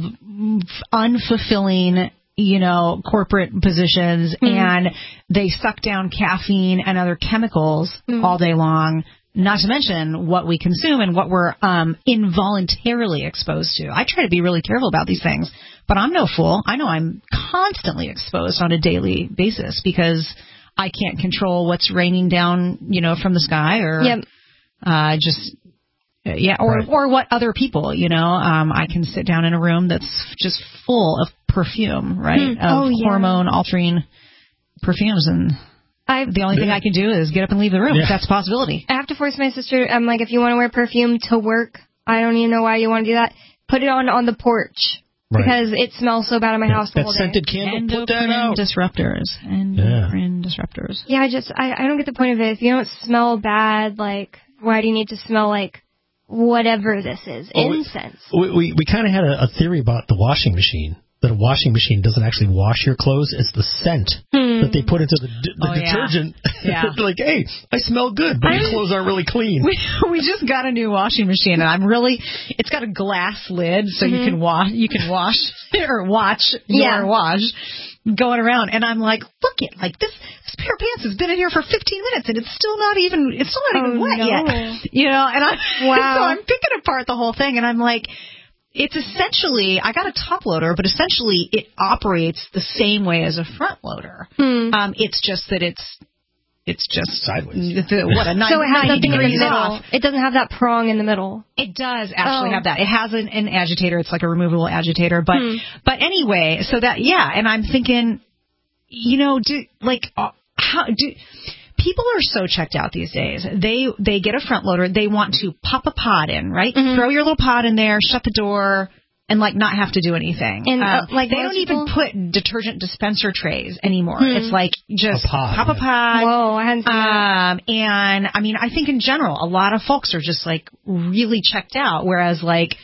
unfulfilling, you know, corporate positions, hmm. and they suck down caffeine and other chemicals hmm. all day long. Not to mention what we consume and what we're um, involuntarily exposed to. I try to be really careful about these things, but I'm no fool. I know I'm constantly exposed on a daily basis because I can't control what's raining down, you know, from the sky or yep. uh, just, uh, yeah, or, right. or what other people, you know. Um, I can sit down in a room that's just full of perfume, right, mm. of oh, yeah. hormone-altering perfumes, and I've, the only thing I can do is get up and leave the room yeah. if that's a possibility. I have to force my sister, I'm like, if you want to wear perfume to work, I don't even know why you want to do that, put it on on the porch. Right. Because it smells so bad in my yeah, house the that whole day. Scented candle, Endocrine put that out. disruptors. Endocrine yeah. disruptors. Yeah, I just, I, I don't get the point of it. If you don't smell bad, like, why do you need to smell like whatever this is? Well, Incense. We, we, we kind of had a, a theory about the washing machine. That a washing machine doesn't actually wash your clothes. It's the scent hmm. that they put into the, the oh, detergent. Yeah. Yeah. Like, hey, I smell good, but your clothes aren't really clean. We, we just got a new washing machine, and I'm really, it's got a glass lid, so mm-hmm. you can wash, you can wash, or watch yeah. your wash going around. And I'm like, look it, like this, this pair of pants has been in here for fifteen minutes, and it's still not even, it's still not oh, even wet no. yet. You know, and I'm, wow. so I'm picking apart the whole thing, and I'm like, it's essentially, I got a top loader, but essentially it operates the same way as a front loader. Hmm. Um, it's just that it's, it's just sideways. The, what a nine, so it has something in the middle. Off. It doesn't have that prong in the middle. It does actually oh. have that. It has an, an agitator. It's like a removable agitator. But hmm. but anyway, so that yeah, and I'm thinking, you know, do like uh, how do. People are so checked out these days. They they get a front loader. They want to pop a pod in, right? Mm-hmm. Throw your little pod in there, shut the door, and like not have to do anything. And uh, like they don't people? even put detergent dispenser trays anymore. Hmm. It's like just a pod, pop yeah. a pod. Whoa, I hadn't seen um, that. And I mean, I think in general, a lot of folks are just like really checked out. Whereas like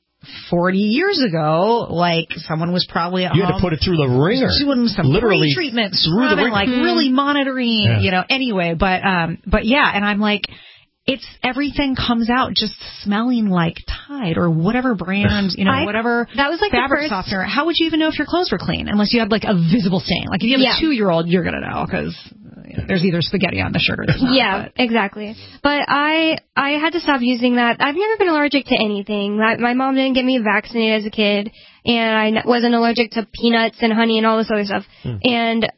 forty years ago, like someone was probably at you home. had to put it through the ringer. Doing some literally treatment, through the ringer. like mm. really monitoring, yeah. you know. Anyway, but um, but yeah, and I'm like, it's everything comes out just smelling like Tide or whatever brand, you know, I, whatever that was like fabric the first... softener. How would you even know if your clothes were clean unless you had like a visible stain? Like if you have yeah. a two-year-old, you're gonna know because you know, there's either spaghetti on the shirt or there's not. Yeah, but. exactly. But I I had to stop using that. I've never been allergic to anything. My, my mom didn't get me vaccinated as a kid, and I wasn't allergic to peanuts and honey and all this other stuff. Mm. And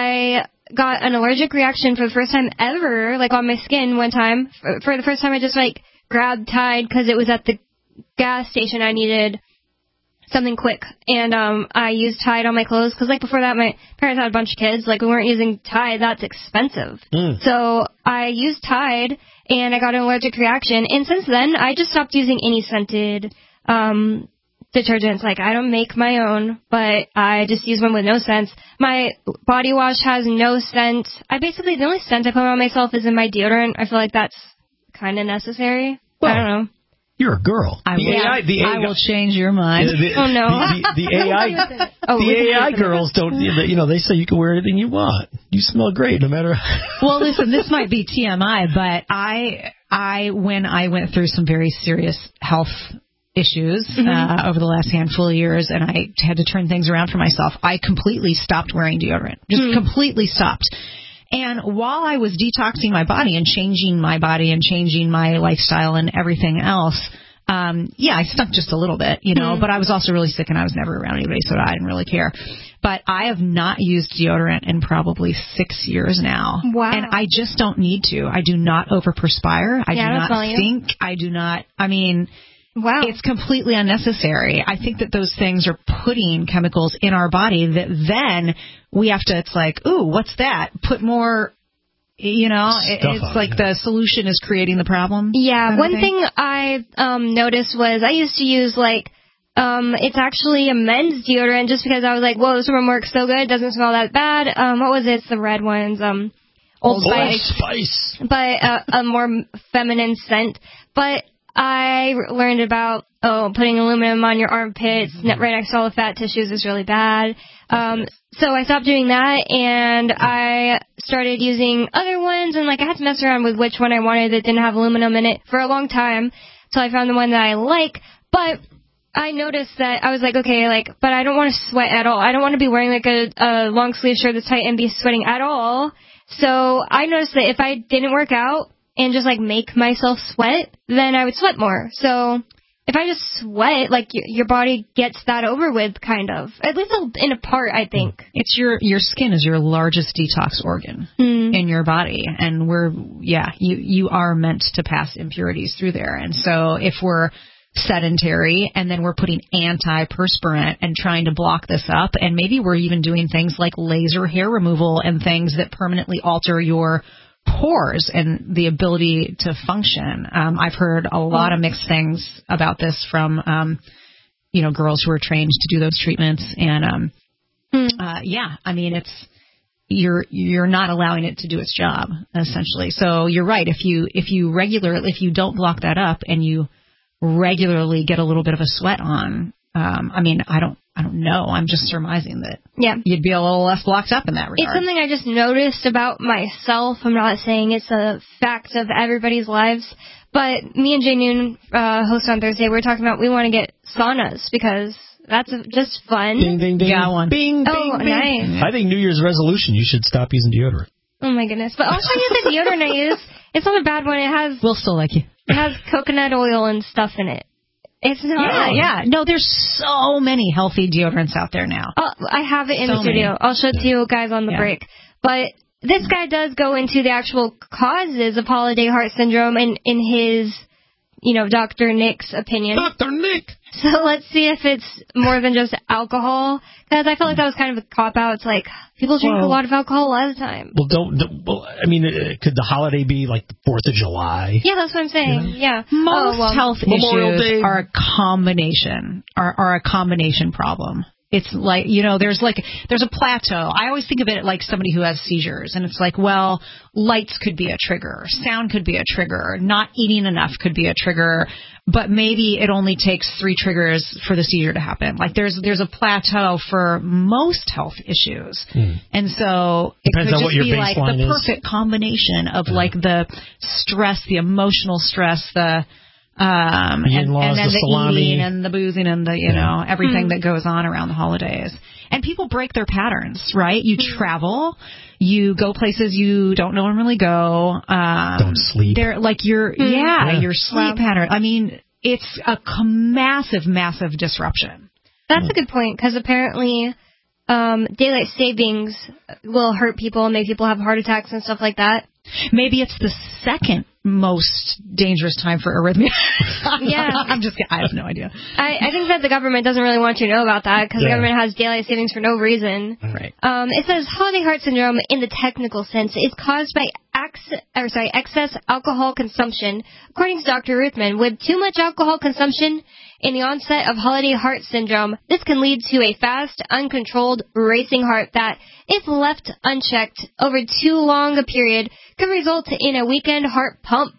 I got an allergic reaction for the first time ever, like on my skin one time. For, for the first time, I just like grabbed Tide because it was at the gas station. I needed something quick, and um, I used Tide on my clothes because, like, before that, my parents had a bunch of kids. Like, we weren't using Tide; that's expensive. Mm. So I used Tide, and I got an allergic reaction. And since then, I just stopped using any scented um, detergents. Like, I don't make my own, but I just use one with no scent. My body wash has no scent. I basically the only scent I put on myself is in my deodorant. I feel like that's kind of necessary. Well, I don't know. You're a girl. I the will, A I, the A I, I will change your mind. The, the, oh no! The, the, the A I, oh, the A I girls don't. You know, they say you can wear anything you want. You smell great, no matter. Well, listen, this might be T M I, but I, I when I went through some very serious health issues mm-hmm. uh, over the last handful of years, and I had to turn things around for myself, I completely stopped wearing deodorant. Just mm. completely stopped. And while I was detoxing my body and changing my body and changing my lifestyle and everything else, um, yeah, I stunk just a little bit, you know, mm-hmm. but I was also really sick and I was never around anybody, so I didn't really care. But I have not used deodorant in probably six years now. Wow. And I just don't need to. I do not overperspire. I yeah, do not you. stink. I do not, I mean... Wow. It's completely unnecessary. I think that those things are putting chemicals in our body that then we have to, it's like, ooh, what's that? Put more, you know, Stuff it's on, like yeah. the solution is creating the problem. Yeah, one thing I um, noticed was I used to use like, um, it's actually a men's deodorant just because I was like, whoa, this one works so good. It doesn't smell that bad. Um, what was it? It's the red ones. Um, Old Spice. Old Spice. But uh, a more feminine scent. But I learned about, oh, putting aluminum on your armpits mm-hmm. right next to all the fat tissues is really bad. Um, so I stopped doing that, and I started using other ones, and, like, I had to mess around with which one I wanted that didn't have aluminum in it for a long time, so I found the one that I like. But I noticed that I was like, okay, like, but I don't want to sweat at all. I don't want to be wearing, like, a, a long-sleeve shirt that's tight and be sweating at all. So I noticed that if I didn't work out, and just, like, make myself sweat, then I would sweat more. So if I just sweat, like, your, your body gets that over with, kind of. At least in a part, I think. It's your, your skin is your largest detox organ mm. in your body. And we're, yeah, you, you are meant to pass impurities through there. And so if we're sedentary and then we're putting antiperspirant and trying to block this up, and maybe we're even doing things like laser hair removal and things that permanently alter your pores and the ability to function. Um, I've heard a lot of mixed things about this from, um, you know, girls who are trained to do those treatments. And, um, mm. uh, yeah, I mean, it's, you're, you're not allowing it to do its job, essentially. So you're right. If you, if you regularly, if you don't block that up and you regularly get a little bit of a sweat on, um, I mean, I don't, I don't know. I'm just surmising that yeah. you'd be a little less blocked up in that regard. It's something I just noticed about myself. I'm not saying it's a fact of everybody's lives, but me and Jay Noon, uh, host on Thursday, we were talking about we want to get saunas because that's just fun. Ding, ding, ding. Got one. Bing, oh, bing, nice. Bing. I think New Year's resolution, you should stop using deodorant. Oh, my goodness. But I'll show you the deodorant I use. It's not a bad one. It has... We'll still like you. It has coconut oil and stuff in it. It's not. Yeah, yeah. No, there's so many healthy deodorants out there now. Oh, I have it in so the studio. Many. I'll show it to you guys on the yeah. break. But this guy does go into the actual causes of holiday heart syndrome in, in his, you know, Doctor Nick's opinion. Doctor Nick! So let's see if it's more than just alcohol. Because I felt like that was kind of a cop-out. It's like, people drink well, a lot of alcohol a lot of the time. Well, don't, don't well, I mean, uh, could the holiday be like the fourth of July? Yeah, that's what I'm saying. Yeah. yeah. Most oh, well, health Memorial issues Day. are a combination, are, are a combination problem. It's like, you know, there's like, there's a plateau. I always think of it like somebody who has seizures. And it's like, well, lights could be a trigger. Sound could be a trigger. Not eating enough could be a trigger. But maybe it only takes three triggers for the seizure to happen. Like there's there's a plateau for most health issues. Mm. And so it Depends could on just what your be like the is. perfect combination of yeah. like the stress, the emotional stress, the... Um, the and, and then the, the salami. eating and the boozing and the, you yeah. know, everything mm. that goes on around the holidays. And people break their patterns, right? You mm. travel, you go places you don't normally go. Um, don't sleep. They're like your, mm. yeah, yeah, your sleep wow. pattern. I mean, it's a massive, massive disruption. That's mm. a good point, because apparently um, daylight savings will hurt people and make people have heart attacks and stuff like that. Maybe it's the second most dangerous time for arrhythmia. yeah. I'm just kidding. I have no idea. I, I think that the government doesn't really want you to know about that because yeah. the government has daylight savings for no reason. Right. Um, it says holiday heart syndrome, in the technical sense, is caused by ex- or sorry, excess alcohol consumption. According to Doctor Ruthman, with too much alcohol consumption in the onset of holiday heart syndrome, this can lead to a fast, uncontrolled, racing heart that, if left unchecked over too long a period, could result in a weakened heart pump.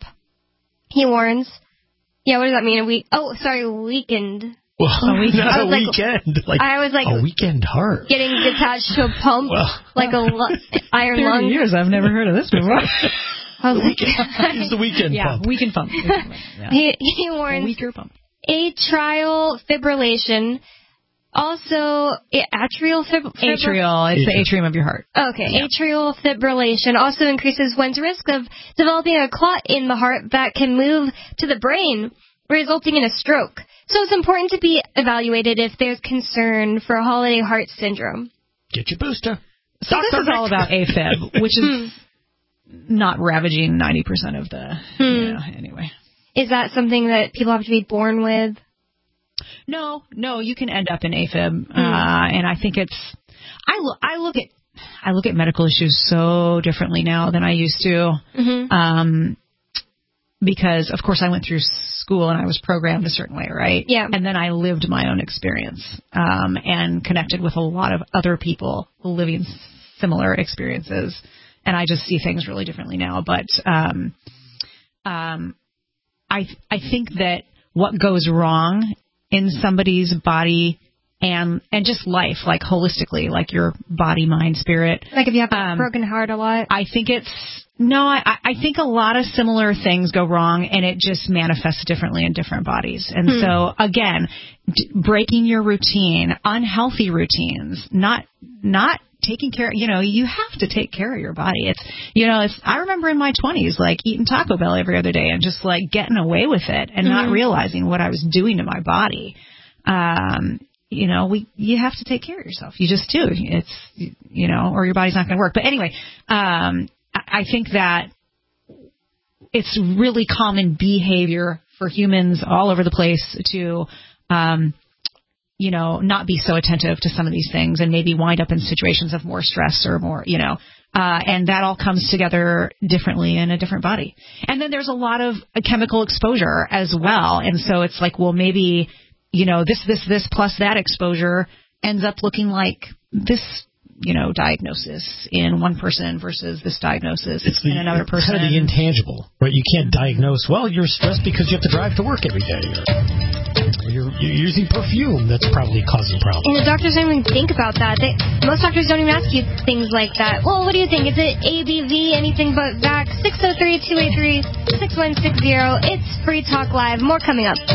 He warns. Yeah, what does that mean? A week? Oh, sorry, weakened. Well, a weekend. Not a like, weekend. Like I was like a weekend heart. Getting detached to a pump, well, like a lu- iron thirty lung. years, I've never heard of this before. I was the weekend, it's the weekend yeah, pump. Weekend pump. Yeah. He, he warns. A weaker pump. Atrial fibrillation Also, atrial fib- Atrial, it's the atrium of your heart. Okay, yeah. Atrial fibrillation also increases one's risk of developing a clot in the heart that can move to the brain, resulting in a stroke. So it's important to be evaluated if there's concern for holiday heart syndrome. Get your booster. So Doctor this is all about AFib, which is not ravaging ninety percent of the, hmm. you know, anyway. Is that something that people have to be born with? No, no, you can end up in AFib, uh, and I think it's. I look, I look at, I look at medical issues so differently now than I used to, mm-hmm. um, because of course I went through school and I was programmed a certain way, right? Yeah. And then I lived my own experience, um, and connected with a lot of other people living similar experiences, and I just see things really differently now. But um, um, I, I think that what goes wrong in somebody's body and and just life, like holistically, like your body, mind, spirit. Like if you have a um, broken heart a lot? I think it's, no, I, I think a lot of similar things go wrong, and it just manifests differently in different bodies. And hmm. so, again, d- breaking your routine, unhealthy routines, not not taking care, you know, you have to take care of your body. It's, you know, it's, I remember in my twenties, like eating Taco Bell every other day and just like getting away with it and mm-hmm. not realizing what I was doing to my body. Um, you know, we, you have to take care of yourself. You just do. It's, you know, or your body's not going to work. But anyway, um, I, I think that it's really common behavior for humans all over the place to, um, you know, not be so attentive to some of these things and maybe wind up in situations of more stress or more, you know, uh, and that all comes together differently in a different body. And then there's a lot of uh, chemical exposure as well. And so it's like, well, maybe, you know, this, this, this plus that exposure ends up looking like this, you know, diagnosis in one person versus this diagnosis it's the, in another person. It's kind of the intangible, right? You can't diagnose, well, you're stressed because you have to drive to work every day. Or you're, you're using perfume that's probably causing problems. And the doctors don't even think about that. They, most doctors don't even ask you things like that. Well, what do you think? Is it A B V, anything but back? six oh three, two eight three, six one six zero. It's Free Talk Live. More coming up.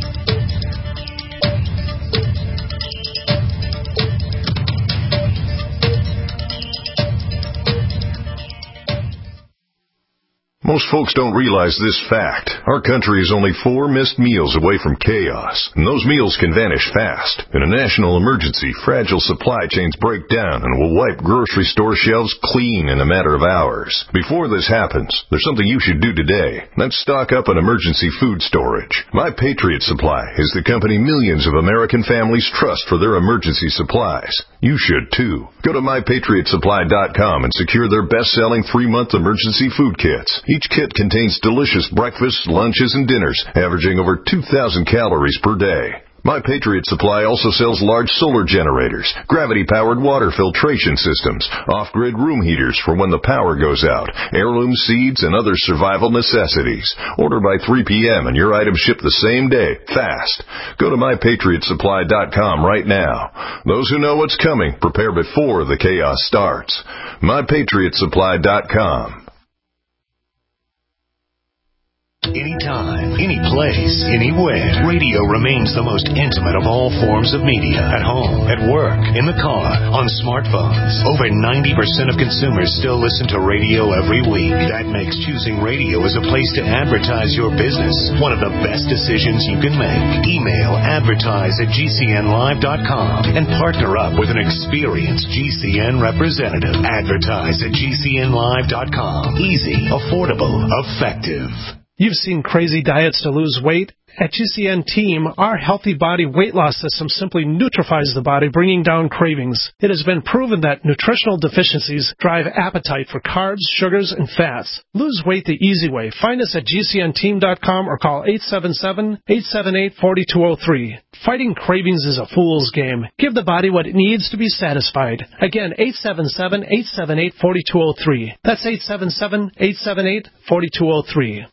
Most folks don't realize this fact. Our country is only four missed meals away from chaos, and those meals can vanish fast. In a national emergency, fragile supply chains break down and will wipe grocery store shelves clean in a matter of hours. Before this happens, there's something you should do today. That's stock up on emergency food storage. My Patriot Supply is the company millions of American families trust for their emergency supplies. You should too. Go to my patriot supply dot com and secure their best-selling three-month emergency food kits. Each kit contains delicious breakfasts, lunches, and dinners, averaging over two thousand calories per day. My Patriot Supply also sells large solar generators, gravity-powered water filtration systems, off-grid room heaters for when the power goes out, heirloom seeds, and other survival necessities. Order by three p.m. and your items ship the same day, fast. Go to my patriot supply dot com right now. Those who know what's coming, prepare before the chaos starts. my patriot supply dot com. Anytime, any place, anywhere. Radio remains the most intimate of all forms of media. At home, at work, in the car, on smartphones. Over ninety percent of consumers still listen to radio every week. That makes choosing radio as a place to advertise your business one of the best decisions you can make. Email advertise at G C N live dot com and partner up with an experienced G C N representative. Advertise at G C N live dot com. Easy, affordable, effective. You've seen crazy diets to lose weight. At G C N Team, our Healthy Body Weight Loss System simply neutralizes the body, bringing down cravings. It has been proven that nutritional deficiencies drive appetite for carbs, sugars, and fats. Lose weight the easy way. Find us at G C N team dot com or call eight seven seven, eight seven eight, four two zero three. Fighting cravings is a fool's game. Give the body what it needs to be satisfied. Again, eight seven seven, eight seven eight, four two zero three. That's eight seven seven, eight seven eight, four two zero three.